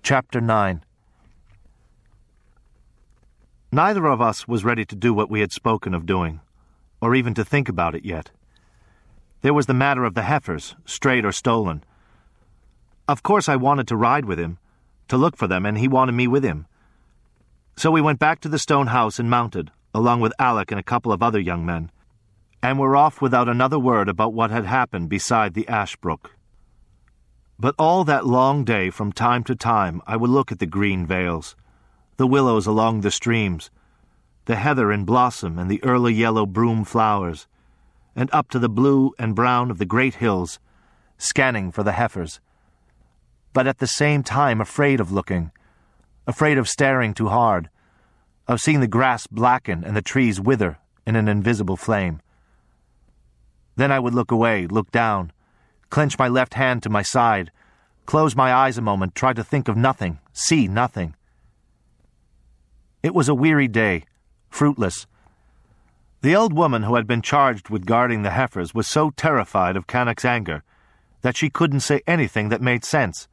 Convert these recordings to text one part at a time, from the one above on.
Chapter 9. Neither of us was ready to do what we had spoken of doing, or even to think about it yet. There was the matter of the heifers, strayed or stolen. Of course I wanted to ride with him, to look for them, and he wanted me with him. So we went back to the stone house and mounted, along with Alec and a couple of other young men, and were off without another word about what had happened beside the ash brook. But all that long day, from time to time, I would look at the green vales, the willows along the streams, the heather in blossom and the early yellow broom flowers, and up to the blue and brown of the great hills, scanning for the heifers, but at the same time afraid of looking, afraid of staring too hard, of seeing the grass blacken and the trees wither in an invisible flame. Then I would look away, look down, clench my left hand to my side, close my eyes a moment, try to think of nothing, see nothing. It was a weary day, fruitless. The old woman who had been charged with guarding the heifers was so terrified of Cannock's anger that she couldn't say anything that made sense.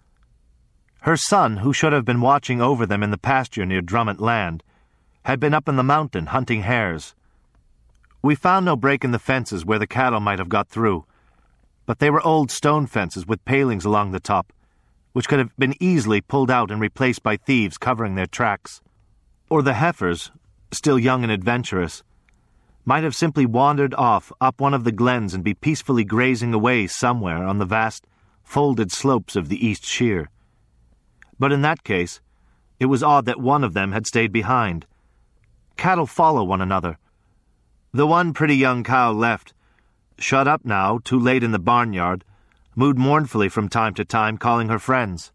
Her son, who should have been watching over them in the pasture near Drummond Land, had been up in the mountain hunting hares. We found no break in the fences where the cattle might have got through, but they were old stone fences with palings along the top, which could have been easily pulled out and replaced by thieves covering their tracks. Or the heifers, still young and adventurous, might have simply wandered off up one of the glens and be peacefully grazing away somewhere on the vast, folded slopes of the East Sheer. But in that case, it was odd that one of them had stayed behind. Cattle follow one another. The one pretty young cow left, shut up now, too late in the barnyard, mooed mournfully from time to time, calling her friends.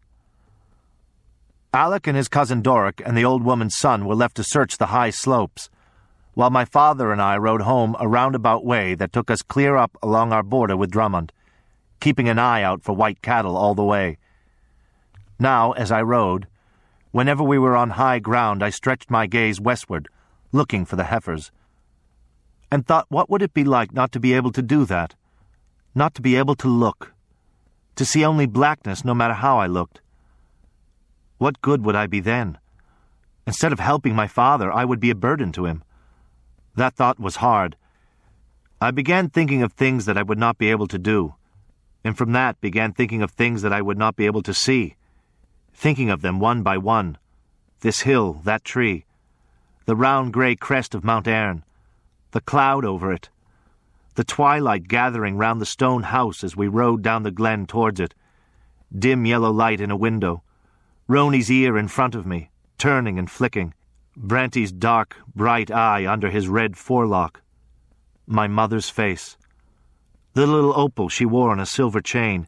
Alec and his cousin Doric and the old woman's son were left to search the high slopes, while my father and I rode home a roundabout way that took us clear up along our border with Drummond, keeping an eye out for white cattle all the way. Now, as I rode, whenever we were on high ground, I stretched my gaze westward, looking for the heifers, and thought what would it be like not to be able to do that, not to be able to look, to see only blackness no matter how I looked. What good would I be then? Instead of helping my father, I would be a burden to him. That thought was hard. I began thinking of things that I would not be able to do, and from that began thinking of things that I would not be able to see, thinking of them one by one, this hill, that tree, the round grey crest of Mount Earn, the cloud over it, the twilight gathering round the stone house as we rode down the glen towards it, dim yellow light in a window, Roni's ear in front of me, turning and flicking, Branty's dark, bright eye under his red forelock, my mother's face, the little opal she wore on a silver chain.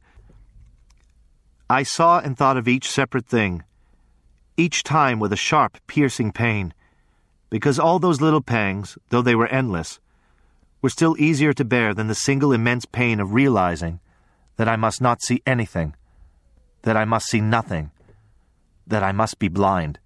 I saw and thought of each separate thing, each time with a sharp, piercing pain, because all those little pangs, though they were endless, were still easier to bear than the single immense pain of realizing that I must not see anything, that I must see nothing, that I must be blind.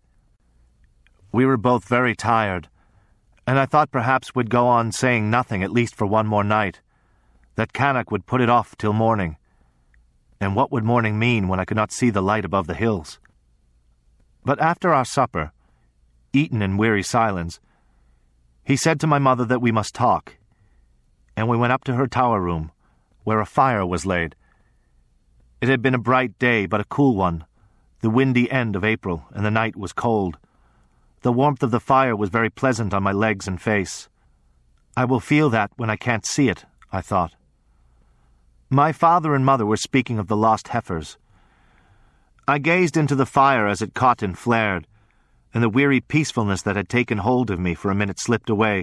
We were both very tired, and I thought perhaps we'd go on saying nothing at least for one more night, that Cannock would put it off till morning. And what would morning mean when I could not see the light above the hills? But after our supper, eaten in weary silence, he said to my mother that we must talk, and we went up to her tower room, where a fire was laid. It had been a bright day, but a cool one, the windy end of April, and the night was cold. The warmth of the fire was very pleasant on my legs and face. I will feel that when I can't see it, I thought. My father and mother were speaking of the lost heifers. I gazed into the fire as it caught and flared, and the weary peacefulness that had taken hold of me for a minute slipped away.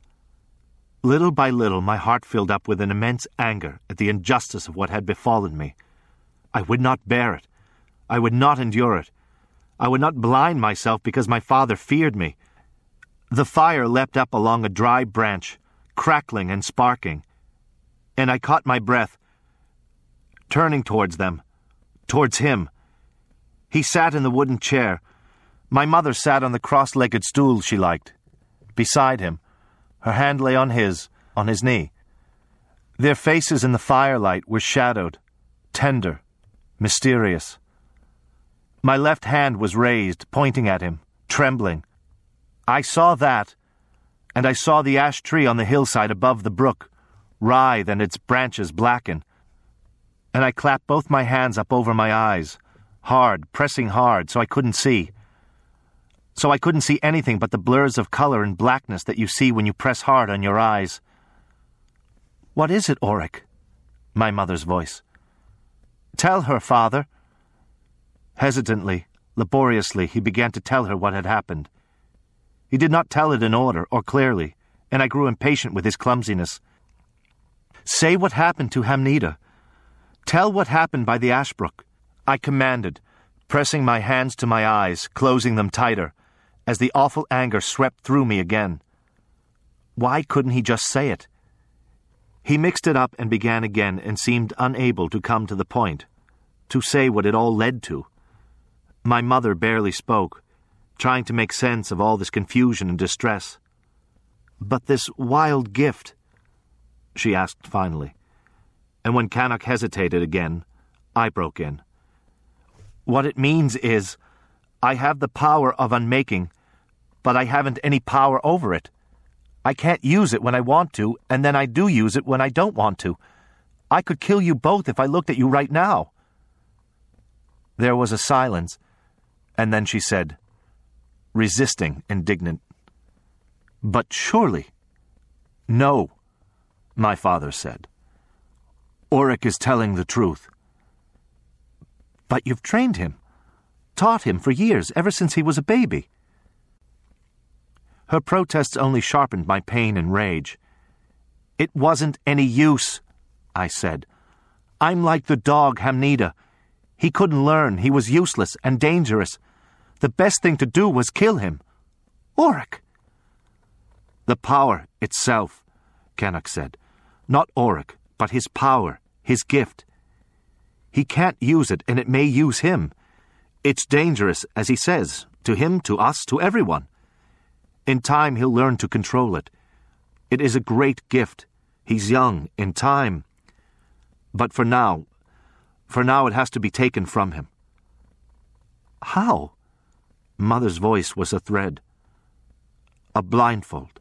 Little by little my heart filled up with an immense anger at the injustice of what had befallen me. I would not bear it. I would not endure it. I would not blind myself because my father feared me. The fire leapt up along a dry branch, crackling and sparking, and I caught my breath, turning towards them, towards him. He sat in the wooden chair. My mother sat on the cross-legged stool she liked. Beside him, her hand lay on his knee. Their faces in the firelight were shadowed, tender, mysterious. My left hand was raised, pointing at him, trembling. I saw that, and I saw the ash tree on the hillside above the brook writhe and its branches blacken. And I clapped both my hands up over my eyes, hard, pressing hard, so I couldn't see. So I couldn't see anything but the blurs of color and blackness that you see when you press hard on your eyes. "What is it, Oric?" My mother's voice. "Tell her, Father." Hesitantly, laboriously, he began to tell her what had happened. He did not tell it in order or clearly, and I grew impatient with his clumsiness. "Say what happened to Hamnida. Tell what happened by the ash brook," I commanded, pressing my hands to my eyes, closing them tighter, as the awful anger swept through me again. Why couldn't he just say it? He mixed it up and began again and seemed unable to come to the point, to say what it all led to. My mother barely spoke, trying to make sense of all this confusion and distress. "But this wild gift," she asked finally. And when Canuck hesitated again, I broke in. "What it means is, I have the power of unmaking, but I haven't any power over it. I can't use it when I want to, and then I do use it when I don't want to. I could kill you both if I looked at you right now." There was a silence, and then she said, resisting, indignant, "But surely—" "No," my father said. "Oric is telling the truth." "But you've trained him, taught him for years, ever since he was a baby." Her protests only sharpened my pain and rage. "It wasn't any use," I said. "I'm like the dog Hamnida. He couldn't learn, he was useless and dangerous. The best thing to do was kill him. Oric!" "The power itself," Canuck said. "Not Oric, but his power, his gift. He can't use it, and it may use him. It's dangerous, as he says, to him, to us, to everyone. In time he'll learn to control it. It is a great gift. He's young, in time. But for now it has to be taken from him." "How?" Mother's voice was a thread. "A blindfold."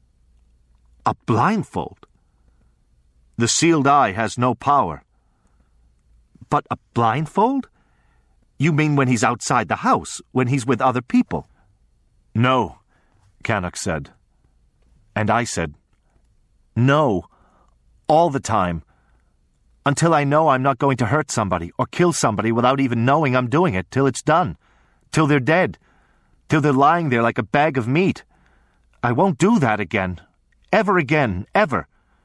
"A blindfold?" "The sealed eye has no power." "But a blindfold? You mean when he's outside the house, when he's with other people?" "No," Canuck said. And I said, "No, all the time. Until I know I'm not going to hurt somebody or kill somebody without even knowing I'm doing it, till it's done, till they're dead, till they're lying there like a bag of meat. I won't do that again. Ever again, ever."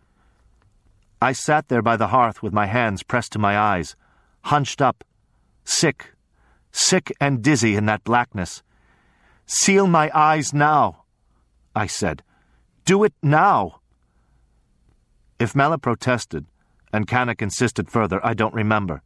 I sat there by the hearth with my hands pressed to my eyes, hunched up, sick and dizzy in that blackness. "Seal my eyes now," I said. "Do it now." If Mella protested, and Canuck insisted further, I don't remember.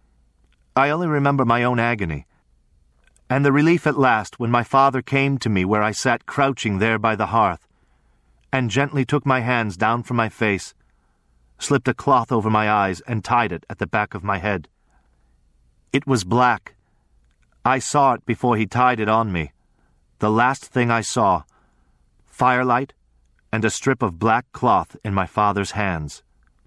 I only remember my own agony, and the relief at last when my father came to me where I sat crouching there by the hearth, and gently took my hands down from my face, slipped a cloth over my eyes, and tied it at the back of my head. It was black. I saw it before he tied it on me. The last thing I saw, firelight and a strip of black cloth in my father's hands.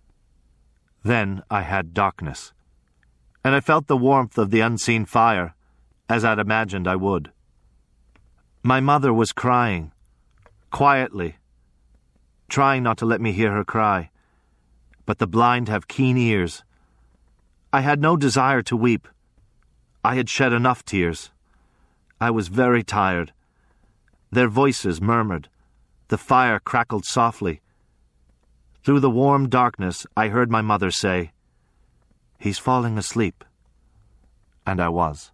Then I had darkness, and I felt the warmth of the unseen fire, as I'd imagined I would. My mother was crying, quietly, trying not to let me hear her cry, but the blind have keen ears. I had no desire to weep. I had shed enough tears. I was very tired. Their voices murmured. The fire crackled softly. Through the warm darkness, I heard my mother say, "He's falling asleep." And I was.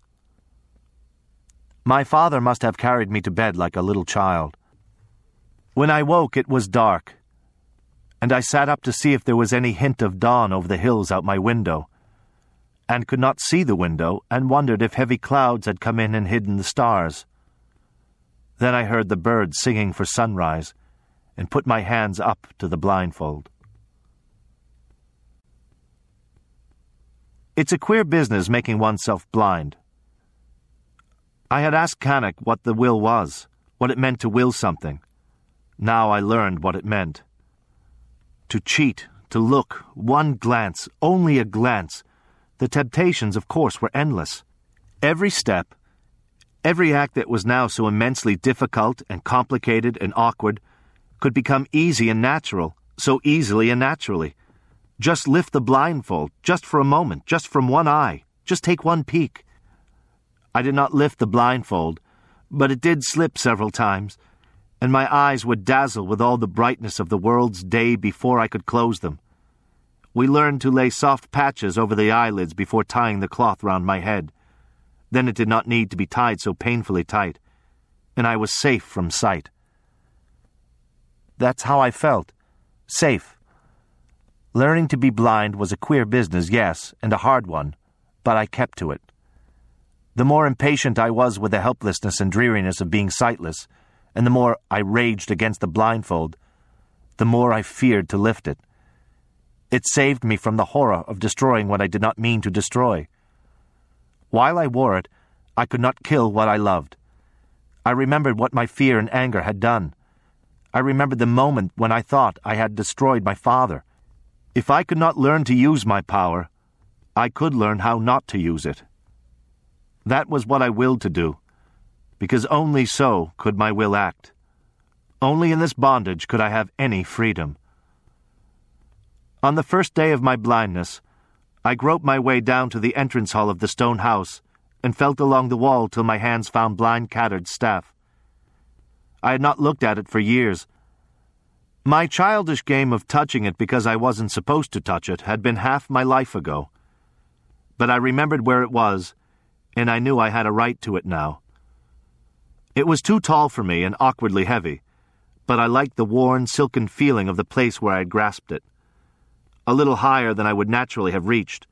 My father must have carried me to bed like a little child. When I woke, it was dark, and I sat up to see if there was any hint of dawn over the hills out my window, and could not see the window, and wondered if heavy clouds had come in and hidden the stars. Then I heard the birds singing for sunrise, and put my hands up to the blindfold. It's a queer business making oneself blind. I had asked Canuck what the will was, what it meant to will something. Now I learned what it meant. To cheat, to look, one glance, only a glance. The temptations, of course, were endless. Every step, every act that was now so immensely difficult and complicated and awkward, could become easy and natural, so easily and naturally. Just lift the blindfold, just for a moment, just from one eye, just take one peek. I did not lift the blindfold, but it did slip several times, and my eyes would dazzle with all the brightness of the world's day before I could close them. We learned to lay soft patches over the eyelids before tying the cloth round my head. Then it did not need to be tied so painfully tight, and I was safe from sight. That's how I felt. Safe. Learning to be blind was a queer business, yes, and a hard one, but I kept to it. The more impatient I was with the helplessness and dreariness of being sightless, and the more I raged against the blindfold, the more I feared to lift it. It saved me from the horror of destroying what I did not mean to destroy. While I wore it, I could not kill what I loved. I remembered what my fear and anger had done. I remembered the moment when I thought I had destroyed my father. If I could not learn to use my power, I could learn how not to use it. That was what I willed to do, because only so could my will act. Only in this bondage could I have any freedom. On the first day of my blindness, I groped my way down to the entrance hall of the stone house and felt along the wall till my hands found blind Cathard's staff. I had not looked at it for years. My childish game of touching it because I wasn't supposed to touch it had been half my life ago. But I remembered where it was, and I knew I had a right to it now. It was too tall for me and awkwardly heavy, but I liked the worn, silken feeling of the place where I had grasped it. A little higher than I would naturally have reached.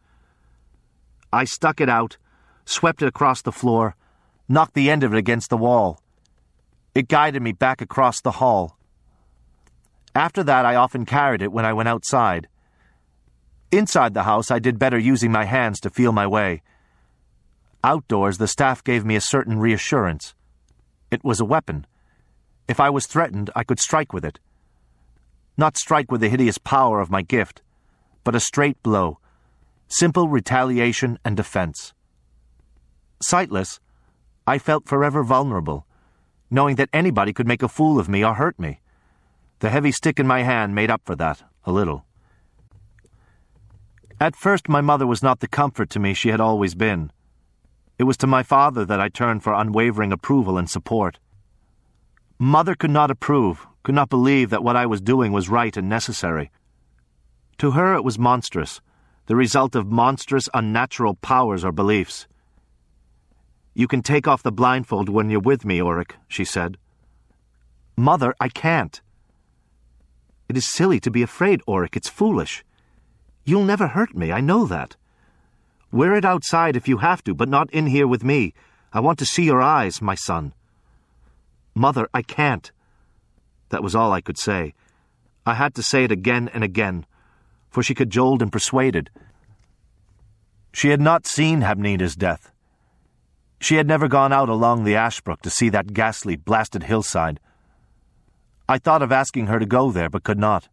I stuck it out, swept it across the floor, knocked the end of it against the wall. It guided me back across the hall. After that, I often carried it when I went outside. Inside the house, I did better using my hands to feel my way. Outdoors, the staff gave me a certain reassurance. It was a weapon. If I was threatened, I could strike with it. Not strike with the hideous power of my gift, but a straight blow, simple retaliation and defense. Sightless, I felt forever vulnerable, knowing that anybody could make a fool of me or hurt me. The heavy stick in my hand made up for that, a little. At first, my mother was not the comfort to me she had always been. It was to my father that I turned for unwavering approval and support. Mother could not approve, could not believe that what I was doing was right and necessary. To her it was monstrous, the result of monstrous, unnatural powers or beliefs. "You can take off the blindfold when you're with me, Ulrich," she said. "Mother, I can't." "It is silly to be afraid, Ulrich. It's foolish. You'll never hurt me, I know that. Wear it outside if you have to, but not in here with me. I want to see your eyes, my son." "Mother, I can't." That was all I could say. I had to say it again and again, for she cajoled and persuaded. She had not seen Habnida's death. She had never gone out along the Ashbrook to see that ghastly, blasted hillside. I thought of asking her to go there, but could not.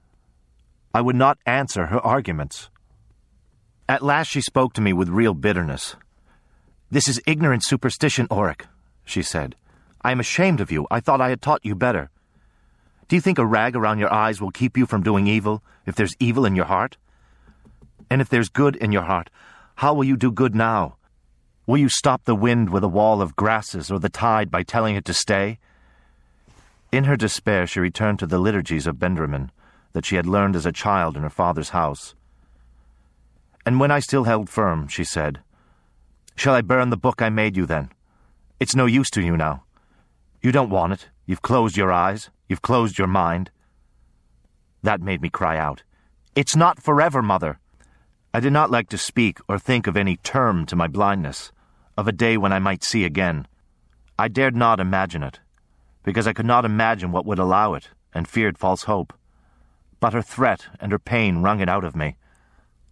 I would not answer her arguments. At last she spoke to me with real bitterness. "This is ignorant superstition, Ulrich," she said. "I am ashamed of you. I thought I had taught you better. Do you think a rag around your eyes will keep you from doing evil, if there's evil in your heart? And if there's good in your heart, how will you do good now? Will you stop the wind with a wall of grasses or the tide by telling it to stay?" In her despair she returned to the liturgies of Benderman that she had learned as a child in her father's house. And when I still held firm, she said, "Shall I burn the book I made you then? It's no use to you now. You don't want it. You've closed your eyes. You've closed your mind." That made me cry out, "It's not forever, Mother." I did not like to speak or think of any term to my blindness, of a day when I might see again. I dared not imagine it, because I could not imagine what would allow it, and feared false hope. But her threat and her pain wrung it out of me.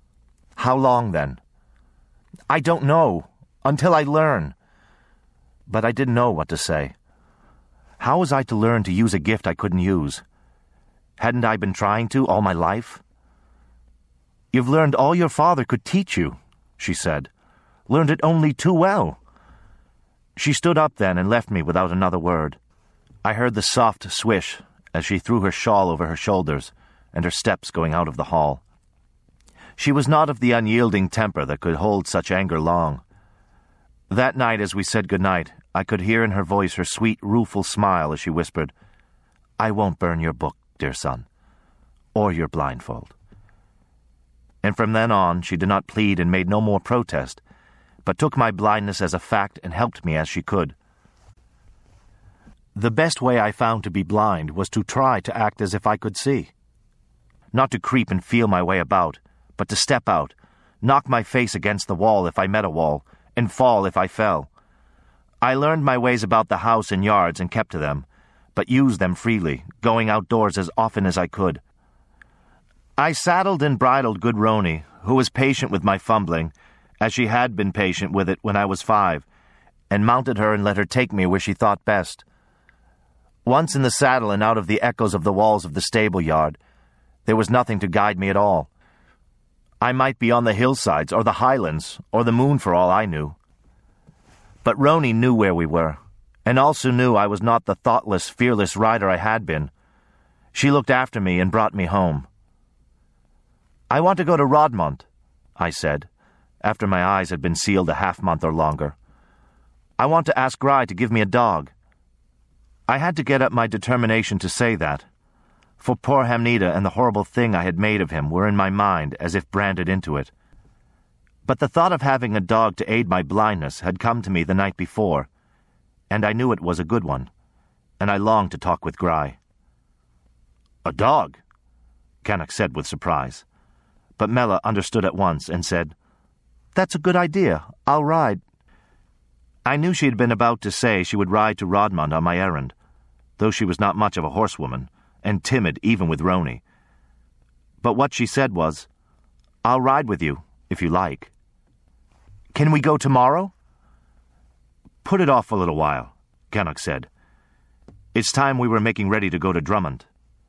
"How long, then?" "I don't know. Until I learn. But I didn't know what to say. How was I to learn to use a gift I couldn't use? Hadn't I been trying to all my life? "You've learned all your father could teach you," she said. "Learned it only too well." She stood up then and left me without another word. I heard the soft swish as she threw her shawl over her shoulders and her steps going out of the hall. She was not of the unyielding temper that could hold such anger long. That night, as we said good night, I could hear in her voice her sweet, rueful smile as she whispered, "I won't burn your book, dear son, or your blindfold." And from then on, she did not plead and made no more protest, but took my blindness as a fact and helped me as she could. The best way I found to be blind was to try to act as if I could see. Not to creep and feel my way about, but to step out, knock my face against the wall if I met a wall, and fall if I fell. I learned my ways about the house and yards and kept to them, but used them freely, going outdoors as often as I could. I saddled and bridled good Roni, who was patient with my fumbling, as she had been patient with it when I was 5, and mounted her and let her take me where she thought best. Once in the saddle and out of the echoes of the walls of the stable yard, there was nothing to guide me at all. I might be on the hillsides or the highlands or the moon for all I knew. But Roni knew where we were, and also knew I was not the thoughtless, fearless rider I had been. She looked after me and brought me home. "I want to go to Rodmont," I said, after my eyes had been sealed a half-month or longer. "I want to ask Gry to give me a dog." I had to get up my determination to say that, for poor Hamnida and the horrible thing I had made of him were in my mind as if branded into it. But the thought of having a dog to aid my blindness had come to me the night before, and I knew it was a good one, and I longed to talk with Gry. "A dog?" Canuck said with surprise. But Mella understood at once and said, "That's a good idea. I'll ride." I knew she had been about to say she would ride to Rodmont on my errand, though she was not much of a horsewoman, and timid even with Roni. But what she said was, "I'll ride with you, if you like." "Can we go tomorrow?" "Put it off a little while," Canuck said. "It's time we were making ready to go to Drummond."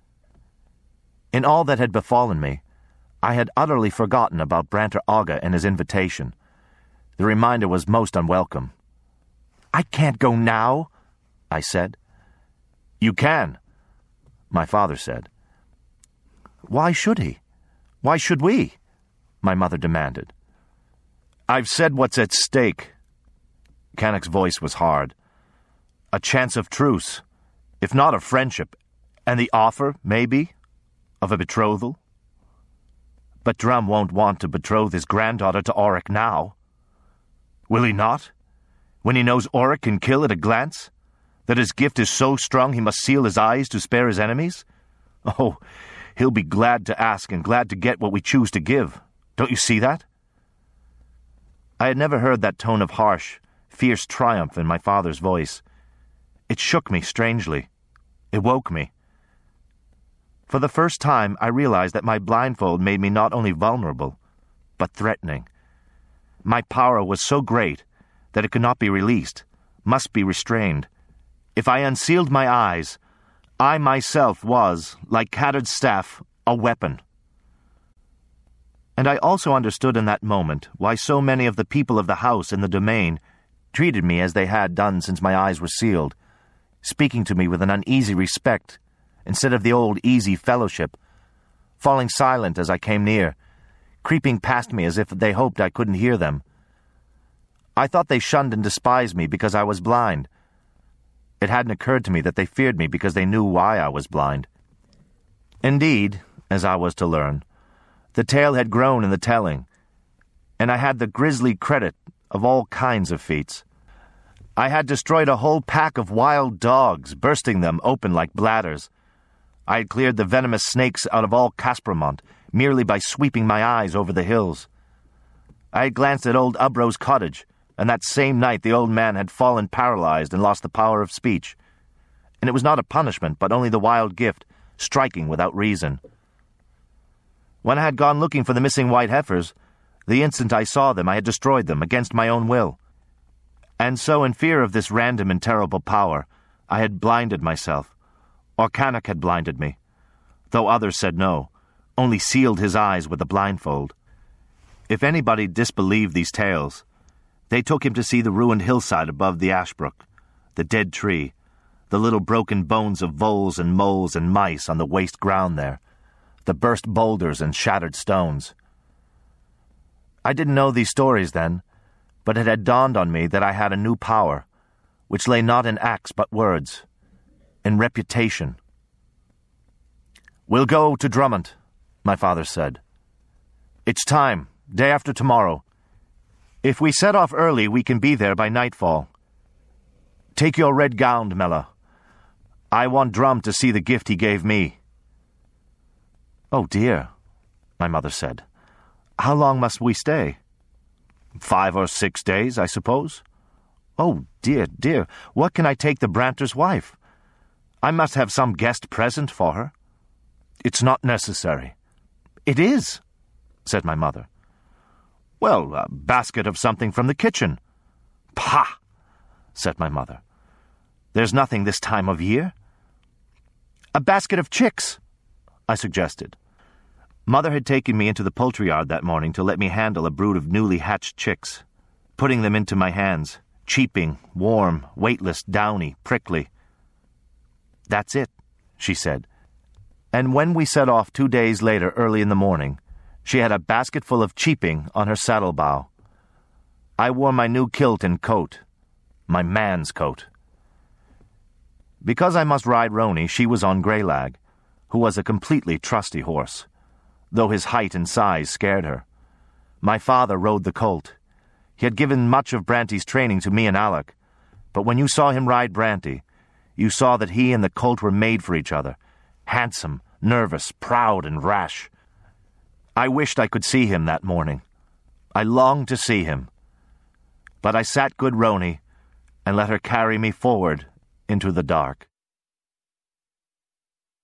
In all that had befallen me, I had utterly forgotten about Branter Aga and his invitation. The reminder was most unwelcome. "I can't go now," I said. "You can," my father said. "Why should he? Why should we?" my mother demanded. "I've said what's at stake." Canuck's voice was hard. "A chance of truce, if not of friendship, and the offer, maybe, of a betrothal. But Drum won't want to betroth his granddaughter to Oric now. Will he not? When he knows Oric can kill at a glance? That his gift is so strong he must seal his eyes to spare his enemies? Oh, he'll be glad to ask and glad to get what we choose to give. Don't you see that?" I had never heard that tone of harsh, fierce triumph in my father's voice. It shook me strangely. It woke me. For the first time, I realized that my blindfold made me not only vulnerable, but threatening. My power was so great that it could not be released, must be restrained. If I unsealed my eyes, I myself was, like Cadard's staff, a weapon. And I also understood in that moment why so many of the people of the house and the domain treated me as they had done since my eyes were sealed, speaking to me with an uneasy respect instead of the old easy fellowship, falling silent as I came near, creeping past me as if they hoped I couldn't hear them. I thought they shunned and despised me because I was blind. It hadn't occurred to me that they feared me because they knew why I was blind. Indeed, as I was to learn, the tale had grown in the telling, and I had the grisly credit of all kinds of feats. I had destroyed a whole pack of wild dogs, bursting them open like bladders. I had cleared the venomous snakes out of all Caspermont merely by sweeping my eyes over the hills. I had glanced at old Ubro's cottage, and that same night the old man had fallen paralyzed and lost the power of speech. And it was not a punishment, but only the wild gift, striking without reason. When I had gone looking for the missing white heifers, the instant I saw them I had destroyed them against my own will. And so, in fear of this random and terrible power, I had blinded myself. Or Canuck had blinded me, though others said no, only sealed his eyes with a blindfold. If anybody disbelieved these tales, they took him to see the ruined hillside above the Ashbrook, the dead tree, the little broken bones of voles and moles and mice on the waste ground there, the burst boulders and shattered stones. I didn't know these stories then, but it had dawned on me that I had a new power, which lay not in acts but words, in reputation. "We'll go to Drummond," my father said. "It's time, day after tomorrow. If we set off early, we can be there by nightfall. Take your red gown, Mella. I want Drum to see the gift he gave me." "Oh, dear," my mother said. "How long must we stay?" 5 or 6 days, I suppose." "Oh, dear, dear, what can I take the Branter's wife? I must have some guest present for her." "It's not necessary." "It is," said my mother. "Well, a basket of something from the kitchen." "Pah!" said my mother. "There's nothing this time of year." "A basket of chicks," I suggested. Mother had taken me into the poultry yard that morning to let me handle a brood of newly hatched chicks, putting them into my hands, cheeping, warm, weightless, downy, prickly. "That's it," she said. And when we set off 2 days later early in the morning, she had a basket full of cheeping on her saddle-bow. I wore my new kilt and coat, my man's coat. Because I must ride Roni, she was on Greylag, who was a completely trusty horse, though his height and size scared her. My father rode the colt. He had given much of Branty's training to me and Alec, but when you saw him ride Branty, you saw that he and the colt were made for each other, handsome, nervous, proud, and rash. I wished I could see him that morning. I longed to see him. But I sat good Roni and let her carry me forward into the dark.